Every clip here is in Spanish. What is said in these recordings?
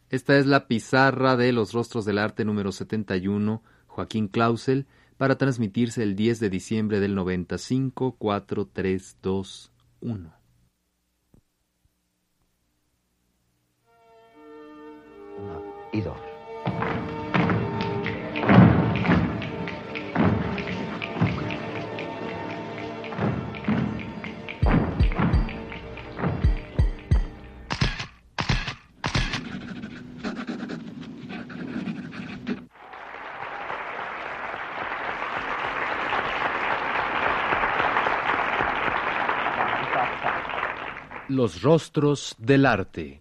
Esta es la pizarra de Los Rostros del Arte número 71, Joaquín Clausel, para transmitirse el 10 de diciembre del 95, 4, 3, 2, 1. Y dos. Los Rostros del Arte.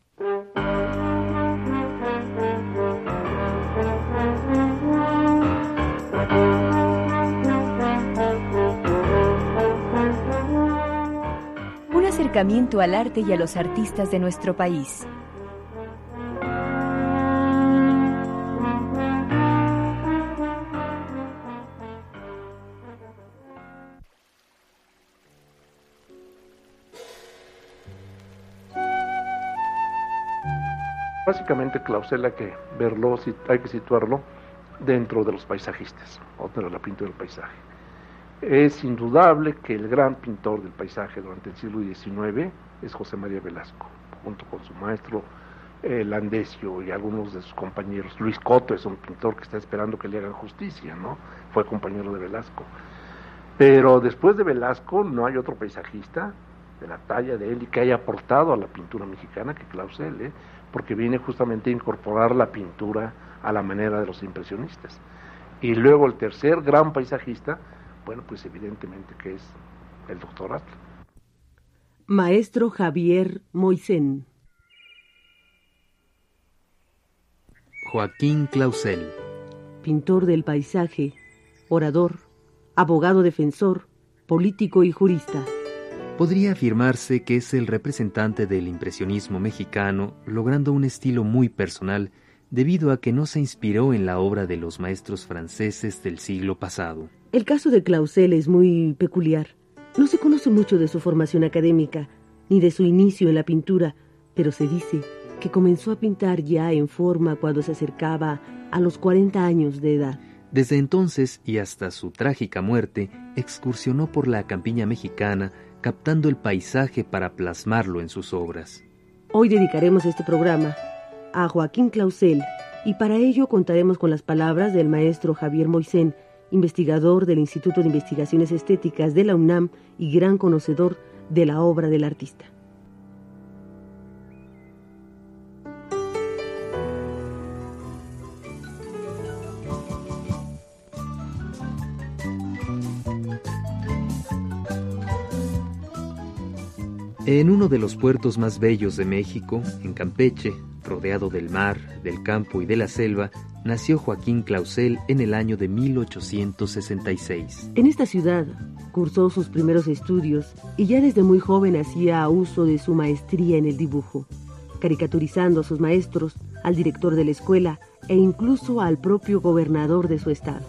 Un acercamiento al arte y a los artistas de nuestro país. Básicamente Clausel hay que verlo, hay que situarlo dentro de los paisajistas, o dentro de la pintura del paisaje. Es indudable que el gran pintor del paisaje durante el siglo XIX es José María Velasco, junto con su maestro Landesio y algunos de sus compañeros. Luis Coto es un pintor que está esperando que le hagan justicia, ¿no? Fue compañero de Velasco. Pero después de Velasco no hay otro paisajista de la talla de él y que haya aportado a la pintura mexicana que Clausel, porque viene justamente a incorporar la pintura a la manera de los impresionistas. Y luego el tercer gran paisajista, bueno, pues evidentemente que es el doctor Atl. Maestro Javier Moisén. Joaquín Clausel. Pintor del paisaje, orador, abogado defensor, político y jurista. Podría afirmarse que es el representante del impresionismo mexicano, logrando un estilo muy personal, debido a que no se inspiró en la obra de los maestros franceses del siglo pasado. El caso de Clausel es muy peculiar. No se conoce mucho de su formación académica, ni de su inicio en la pintura, pero se dice que comenzó a pintar ya en forma cuando se acercaba a los 40 años de edad. Desde entonces y hasta su trágica muerte, excursionó por la campiña mexicana, captando el paisaje para plasmarlo en sus obras. Hoy dedicaremos este programa a Joaquín Clausel y para ello contaremos con las palabras del maestro Javier Moisén, investigador del Instituto de Investigaciones Estéticas de la UNAM y gran conocedor de la obra del artista. En uno de los puertos más bellos de México, en Campeche, rodeado del mar, del campo y de la selva, nació Joaquín Clausel en el año de 1866. En esta ciudad cursó sus primeros estudios y ya desde muy joven hacía uso de su maestría en el dibujo, caricaturizando a sus maestros, al director de la escuela e incluso al propio gobernador de su estado.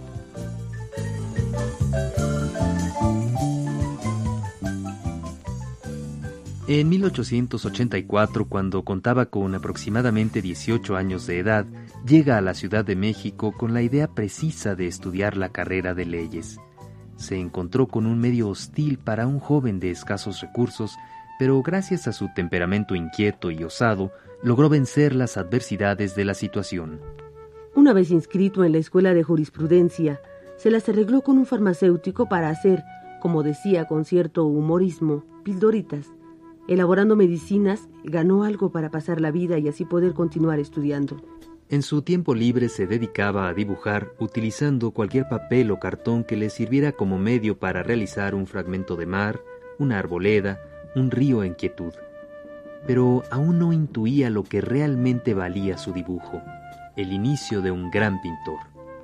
En 1884, cuando contaba con aproximadamente 18 años de edad, llega a la Ciudad de México con la idea precisa de estudiar la carrera de leyes. Se encontró con un medio hostil para un joven de escasos recursos, pero gracias a su temperamento inquieto y osado, logró vencer las adversidades de la situación. Una vez inscrito en la Escuela de Jurisprudencia, se las arregló con un farmacéutico para hacer, como decía con cierto humorismo, pildoritas. Elaborando medicinas, ganó algo para pasar la vida y así poder continuar estudiando. En su tiempo libre se dedicaba a dibujar utilizando cualquier papel o cartón que le sirviera como medio para realizar un fragmento de mar, una arboleda, un río en quietud. Pero aún no intuía lo que realmente valía su dibujo, el inicio de un gran pintor.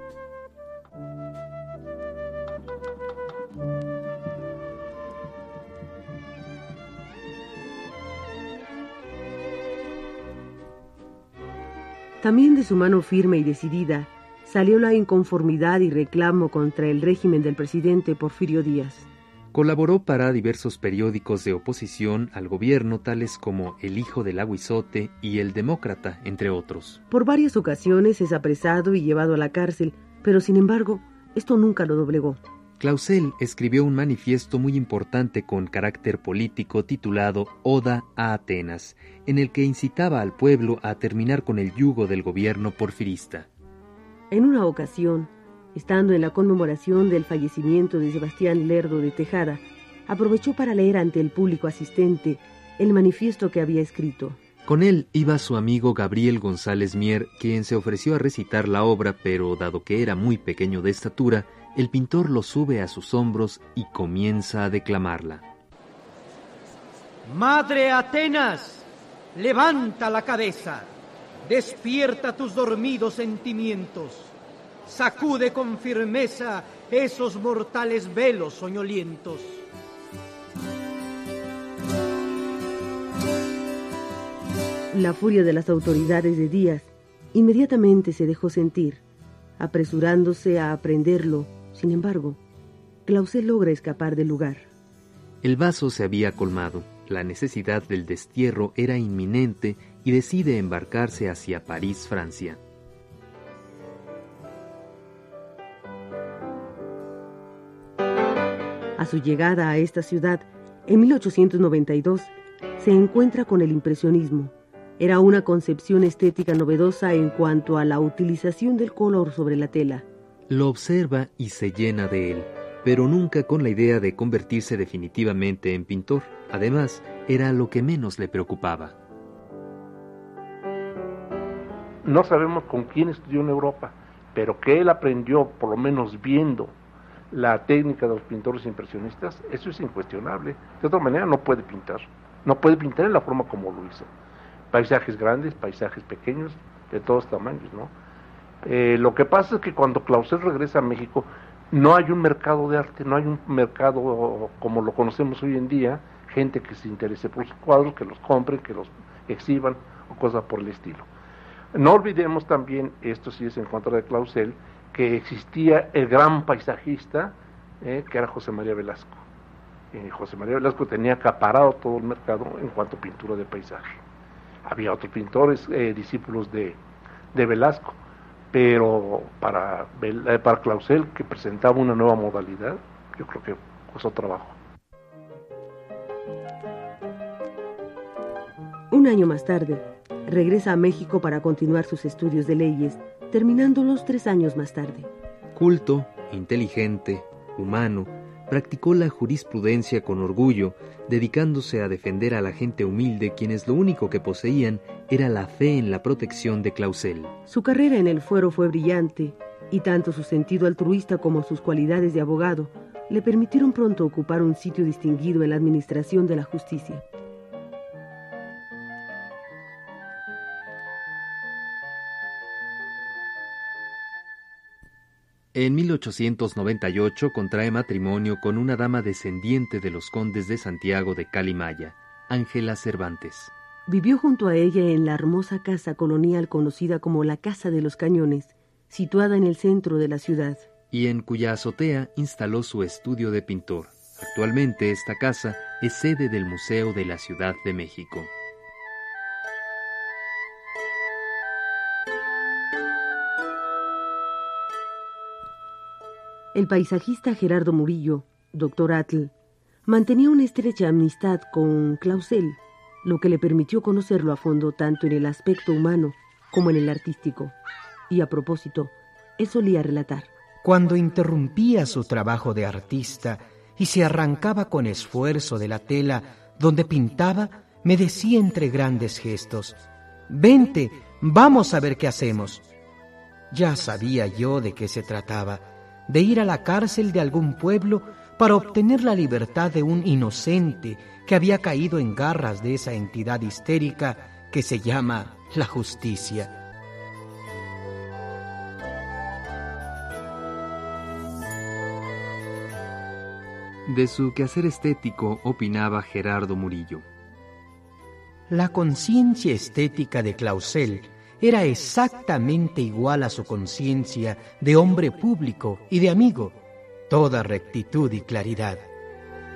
También de su mano firme y decidida salió la inconformidad y reclamo contra el régimen del presidente Porfirio Díaz. Colaboró para diversos periódicos de oposición al gobierno, tales como El Hijo del Aguizote y El Demócrata, entre otros. Por varias ocasiones es apresado y llevado a la cárcel, pero sin embargo, esto nunca lo doblegó. Clausel escribió un manifiesto muy importante con carácter político titulado Oda a Atenas, en el que incitaba al pueblo a terminar con el yugo del gobierno porfirista. En una ocasión, estando en la conmemoración del fallecimiento de Sebastián Lerdo de Tejada, aprovechó para leer ante el público asistente el manifiesto que había escrito. Con él iba su amigo Gabriel González Mier, quien se ofreció a recitar la obra, pero dado que era muy pequeño de estatura, el pintor lo sube a sus hombros y comienza a declamarla. Madre Atenas, levanta la cabeza, despierta tus dormidos sentimientos, sacude con firmeza esos mortales velos soñolientos. La furia de las autoridades de Díaz inmediatamente se dejó sentir, apresurándose a aprenderlo. Sin embargo, Clausel logra escapar del lugar. El vaso se había colmado, la necesidad del destierro era inminente y decide embarcarse hacia París, Francia. A su llegada a esta ciudad, en 1892, se encuentra con el impresionismo. Era una concepción estética novedosa en cuanto a la utilización del color sobre la tela. Lo observa y se llena de él, pero nunca con la idea de convertirse definitivamente en pintor. Además, era lo que menos le preocupaba. No sabemos con quién estudió en Europa, pero que él aprendió, por lo menos viendo la técnica de los pintores impresionistas, eso es incuestionable. De otra manera no puede pintar en la forma como lo hizo. Paisajes grandes, paisajes pequeños, de todos tamaños, ¿no? Lo que pasa es que cuando Clausel regresa a México, no hay un mercado de arte, no hay un mercado como lo conocemos hoy en día, gente que se interese por sus cuadros, que los compren, que los exhiban, o cosas por el estilo. No olvidemos también, esto sí es en contra de Clausel, que existía el gran paisajista, que era José María Velasco. José María Velasco tenía acaparado todo el mercado en cuanto a pintura de paisaje. Había otros pintores, discípulos de Velasco, pero para Clausel, que presentaba una nueva modalidad, yo creo que costó trabajo. Un año más tarde, regresa a México para continuar sus estudios de leyes, terminándolos 3 años más tarde. Culto, inteligente, humano, practicó la jurisprudencia con orgullo, dedicándose a defender a la gente humilde, quienes lo único que poseían era la fe en la protección de Clausel. Su carrera en el fuero fue brillante, y tanto su sentido altruista como sus cualidades de abogado le permitieron pronto ocupar un sitio distinguido en la administración de la justicia. En 1898 contrae matrimonio con una dama descendiente de los condes de Santiago de Calimaya, Ángela Cervantes. Vivió junto a ella en la hermosa casa colonial conocida como la Casa de los Cañones, situada en el centro de la ciudad, y en cuya azotea instaló su estudio de pintor. Actualmente esta casa es sede del Museo de la Ciudad de México. El paisajista Gerardo Murillo, doctor Atl, mantenía una estrecha amistad con Clausel, lo que le permitió conocerlo a fondo tanto en el aspecto humano como en el artístico. Y a propósito, él solía relatar: cuando interrumpía su trabajo de artista y se arrancaba con esfuerzo de la tela donde pintaba, me decía entre grandes gestos: «Vente, vamos a ver qué hacemos». Ya sabía yo de qué se trataba, de ir a la cárcel de algún pueblo para obtener la libertad de un inocente que había caído en garras de esa entidad histérica que se llama la justicia. De su quehacer estético opinaba Gerardo Murillo: la conciencia estética de Clausel era exactamente igual a su conciencia de hombre público y de amigo, toda rectitud y claridad.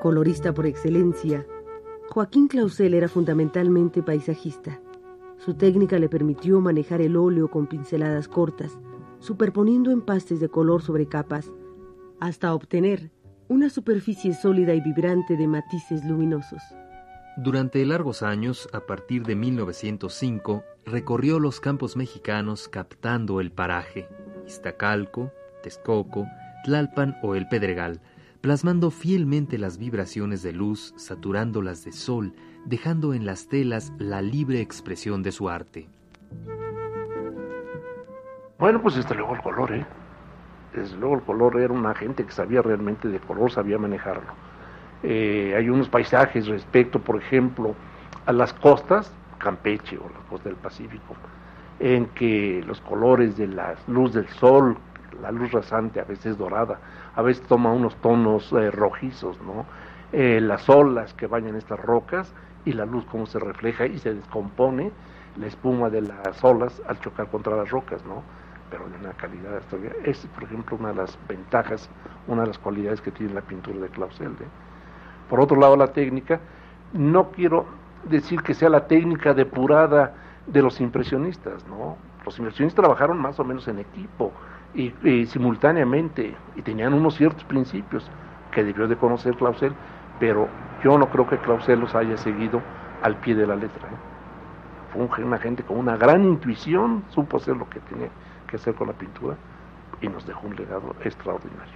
Colorista por excelencia, Joaquín Clausel era fundamentalmente paisajista. Su técnica le permitió manejar el óleo con pinceladas cortas, superponiendo empastes de color sobre capas, hasta obtener una superficie sólida y vibrante de matices luminosos. Durante largos años, a partir de 1905, recorrió los campos mexicanos captando el paraje, Iztacalco, Texcoco, Tlalpan o el Pedregal, plasmando fielmente las vibraciones de luz, saturándolas de sol, dejando en las telas la libre expresión de su arte. Bueno, pues desde luego el color, Desde luego el color, era una gente que sabía realmente de color, sabía manejarlo. Hay unos paisajes respecto, por ejemplo, a las costas, Campeche o la costa del Pacífico, en que los colores de la luz del sol, la luz rasante, a veces dorada, a veces toma unos tonos rojizos, ¿no? Las olas que bañan estas rocas y la luz cómo se refleja y se descompone la espuma de las olas al chocar contra las rocas, ¿no? Pero de una calidad extraordinaria. Es, por ejemplo, una de las ventajas, una de las cualidades que tiene la pintura de Clausel. Por otro lado, la técnica, no quiero decir que sea la técnica depurada de los impresionistas, ¿no? Los impresionistas trabajaron más o menos en equipo y simultáneamente, y tenían unos ciertos principios que debió de conocer Clausel, pero yo no creo que Clausel los haya seguido al pie de la letra. Fue una gente con una gran intuición, supo hacer lo que tenía que hacer con la pintura y nos dejó un legado extraordinario.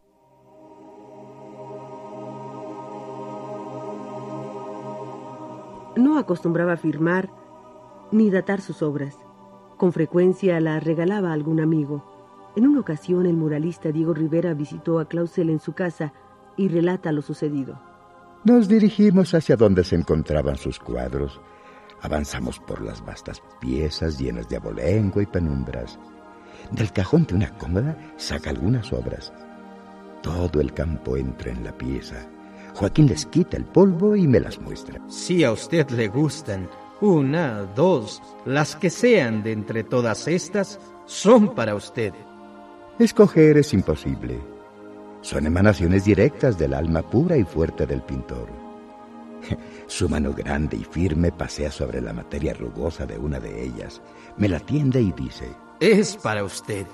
No acostumbraba firmar ni datar sus obras. Con frecuencia las regalaba a algún amigo. En una ocasión, el muralista Diego Rivera visitó a Clausel en su casa y relata lo sucedido. Nos dirigimos hacia donde se encontraban sus cuadros. Avanzamos por las vastas piezas llenas de abolengo y penumbras. Del cajón de una cómoda saca algunas obras. Todo el campo entra en la pieza. Joaquín les quita el polvo y me las muestra. Si a usted le gustan, 1, 2, las que sean de entre todas estas, son para usted. Escoger es imposible. Son emanaciones directas del alma pura y fuerte del pintor. Su mano grande y firme pasea sobre la materia rugosa de una de ellas. Me la tiende y dice: es para usted.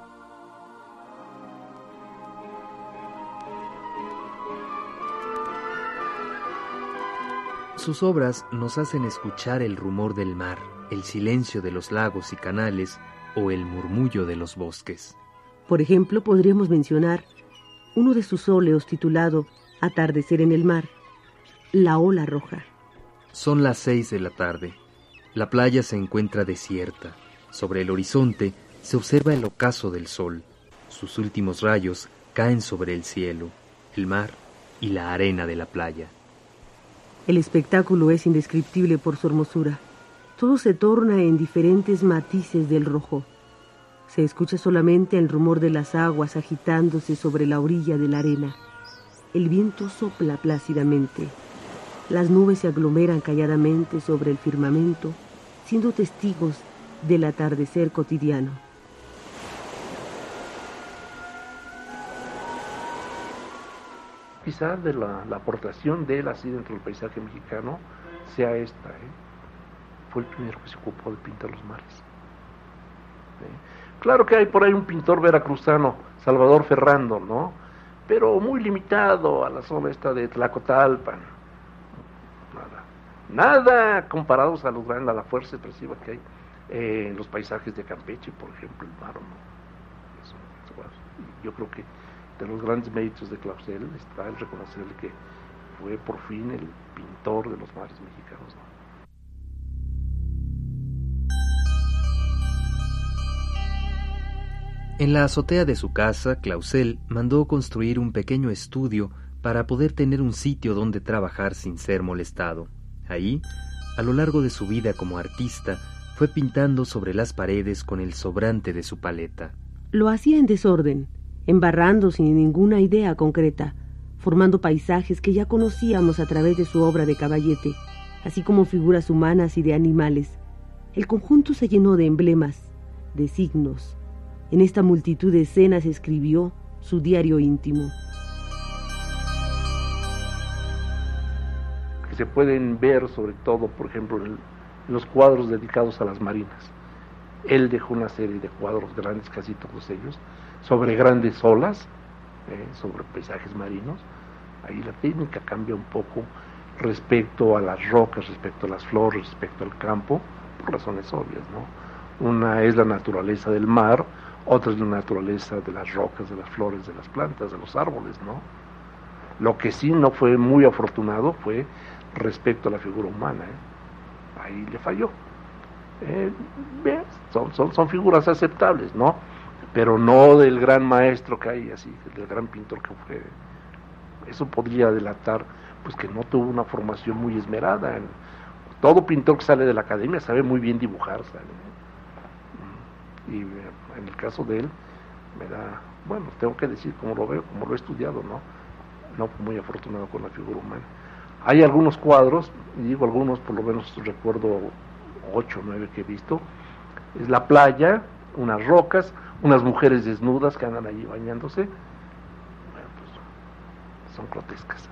Sus obras nos hacen escuchar el rumor del mar, el silencio de los lagos y canales o el murmullo de los bosques. Por ejemplo, podríamos mencionar uno de sus óleos titulado Atardecer en el mar, La ola roja. Son las 6 de la tarde. La playa se encuentra desierta. Sobre el horizonte se observa el ocaso del sol. Sus últimos rayos caen sobre el cielo, el mar y la arena de la playa. El espectáculo es indescriptible por su hermosura. Todo se torna en diferentes matices del rojo. Se escucha solamente el rumor de las aguas agitándose sobre la orilla de la arena. El viento sopla plácidamente. Las nubes se aglomeran calladamente sobre el firmamento, siendo testigos del atardecer cotidiano. Quizás de la aportación de él así dentro del paisaje mexicano sea esta. Fue el primero que se ocupó de pintar los mares. Claro que hay por ahí un pintor veracruzano, Salvador Ferrando, ¿no? Pero muy limitado a la zona esta de Tlacotalpan. Nada comparados a la fuerza expresiva que hay en los paisajes de Campeche, por ejemplo, el mar, ¿no? Yo creo que de los grandes méritos de Clausel está el reconocerle que fue por fin el pintor de los mares mexicanos, ¿no? En la azotea de su casa, Clausel mandó construir un pequeño estudio para poder tener un sitio donde trabajar sin ser molestado. Ahí, a lo largo de su vida como artista, fue pintando sobre las paredes con el sobrante de su paleta. Lo hacía en desorden, embarrando sin ninguna idea concreta, formando paisajes que ya conocíamos a través de su obra de Caballete, así como figuras humanas y de animales. El conjunto se llenó de emblemas, de signos. En esta multitud de escenas escribió su diario íntimo. que se pueden ver sobre todo, por ejemplo, en los cuadros dedicados a las marinas. Él dejó una serie de cuadros grandes, casi todos ellos, sobre grandes olas, sobre paisajes marinos. Ahí la técnica cambia un poco respecto a las rocas, respecto a las flores, respecto al campo, por razones obvias, ¿no? Una es la naturaleza del mar, otra es la naturaleza de las rocas, de las flores, de las plantas, de los árboles, ¿no? Lo que sí no fue muy afortunado fue respecto a la figura humana, ahí le falló. Son figuras aceptables, ¿no? Pero no del gran maestro que hay, así, del gran pintor que fue. Eso podría delatar pues que no tuvo una formación muy esmerada. Todo pintor que sale de la academia sabe muy bien dibujar, ¿sabe? Y en el caso de él me da, bueno, tengo que decir como lo veo, como lo he estudiado, no fue muy afortunado con la figura humana. Hay algunos cuadros, y digo algunos, por lo menos recuerdo 8 o 9 que he visto. Es la playa, unas rocas, unas mujeres desnudas que andan allí bañándose. Bueno, pues son grotescas.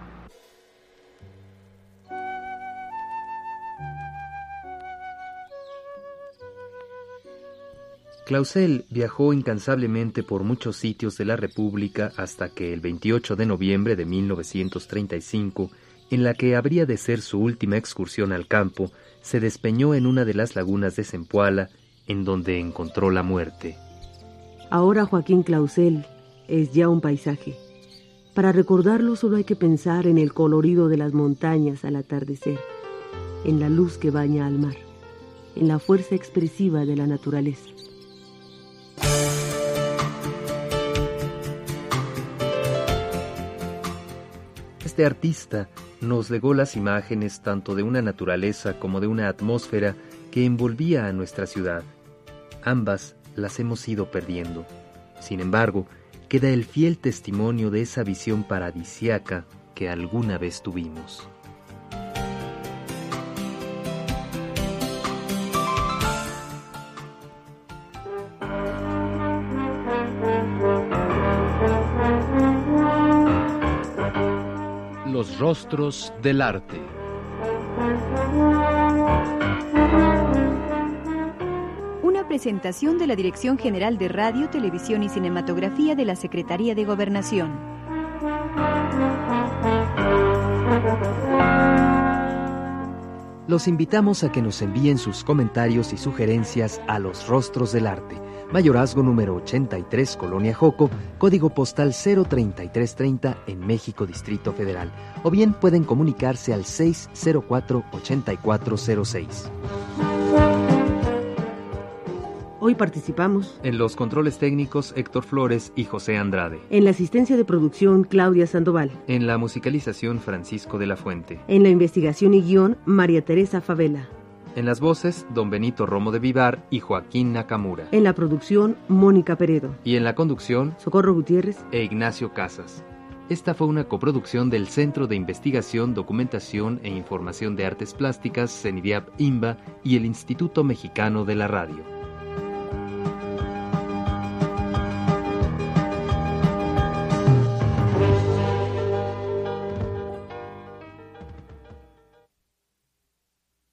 Clausel viajó incansablemente por muchos sitios de la República hasta que el 28 de noviembre de 1935, en la que habría de ser su última excursión al campo, se despeñó en una de las lagunas de Zempoala, en donde encontró la muerte. Ahora Joaquín Clausel es ya un paisaje. Para recordarlo solo hay que pensar en el colorido de las montañas al atardecer, en la luz que baña al mar, en la fuerza expresiva de la naturaleza. Este artista nos legó las imágenes tanto de una naturaleza como de una atmósfera que envolvía a nuestra ciudad. Ambas las hemos ido perdiendo. Sin embargo, queda el fiel testimonio de esa visión paradisíaca que alguna vez tuvimos. Los rostros del arte. Una presentación de la Dirección General de Radio, Televisión y Cinematografía de la Secretaría de Gobernación. Los invitamos a que nos envíen sus comentarios y sugerencias a Los Rostros del Arte, Mayorazgo número 83, Colonia Joco, código postal 03330 en México, Distrito Federal. O bien pueden comunicarse al 604-8406. Hoy participamos En los controles técnicos, Héctor Flores y José Andrade. en la asistencia de producción Claudia Sandoval, En la musicalización, Francisco de la Fuente. en la investigación y guión María Teresa Favela, En las voces, Don Benito Romo de Vivar y Joaquín Nakamura. en la producción Mónica Peredo, Y en la conducción, Socorro Gutiérrez. Ignacio Casas. Esta fue una coproducción del Centro de Investigación, Documentación e Información de Artes Plásticas, CENIDIAP-INBA y el Instituto Mexicano de la Radio.